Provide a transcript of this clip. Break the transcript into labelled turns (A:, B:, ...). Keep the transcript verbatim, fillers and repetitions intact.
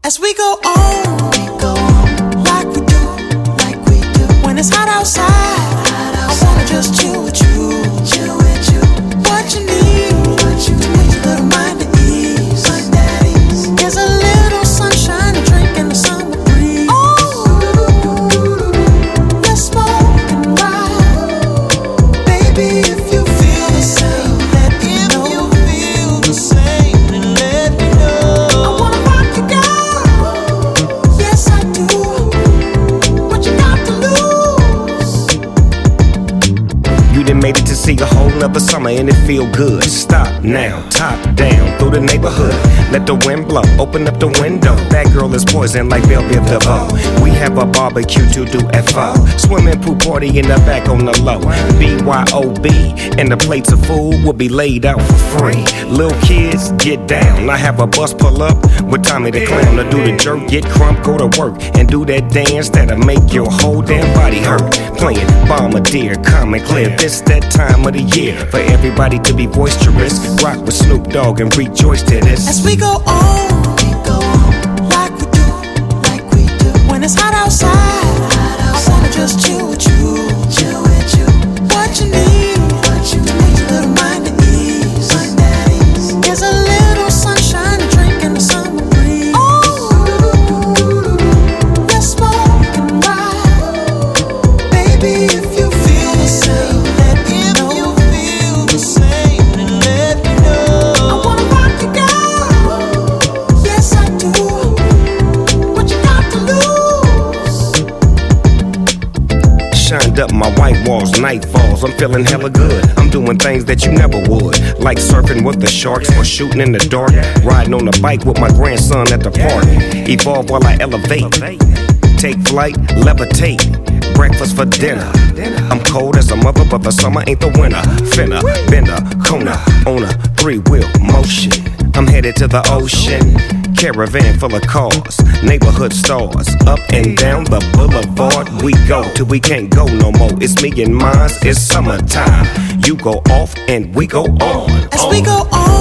A: As we go on, we go on like we do, like we do. When it's hot outside, hot outside. I wanna just chill with you, chill with you. What you need, what you need, your little mind at ease, mind at ease. There's a little sunshine, a drink, and the summer breeze. Oh, let's smoke and ride, baby. If you feel the same, let me know. If you feel the same, then let me know. I wanna rock you, girl. Yes, I do. What you got to lose?
B: You done made it to see a whole nother summer and it feel good. Stop now, top down through the neighborhood. Let the wind blow, open up the window. That girl is poison like Belleville DeVoe. We have a barbecue to do F O. Swimming pool party in the back on the low. B Y O B, and the plates of food will be laid out for free. Little kids, get down. I have a bus pull up with Tommy the Clown to do the jerk, get crump, go to work, and do that dance that'll make your whole damn body hurt. Playing Bombardier, Common Clear. This that time of the year for everybody to be boisterous. Rock with Snoop Dogg and rejoice to this.
A: As we go on, we go on like we do, like we do. When it's hot outside, hot outside. I wanna just chill with you, chill with you. What you need, what you need, your little mind at ease, mind at ease. There's a little sunshine, a drink, and the summer breeze. Oh, let's smoke and ride, baby. If you feel the same, let me know. If you feel the same, then let me know. I wanna rock you, girl. Yes, I do. What you got to lose?
B: Shined up my white walls, night falls. I'm feeling hella good. I'm doing things that you never would, like surfing with the sharks or shooting in the dark. Riding on a bike with my grandson at the park. Evolve while I elevate. Take flight, levitate. Breakfast for dinner. I'm cold as a mother, but the summer ain't the winter. Finna, bender, Kona, on a three-wheel motion. I'm headed to the ocean. Caravan full of cars, neighborhood stars. Up and down the boulevard we go till we can't go no more. It's me and mine, it's summertime. You go off and we go on.
A: As
B: on.
A: we go on.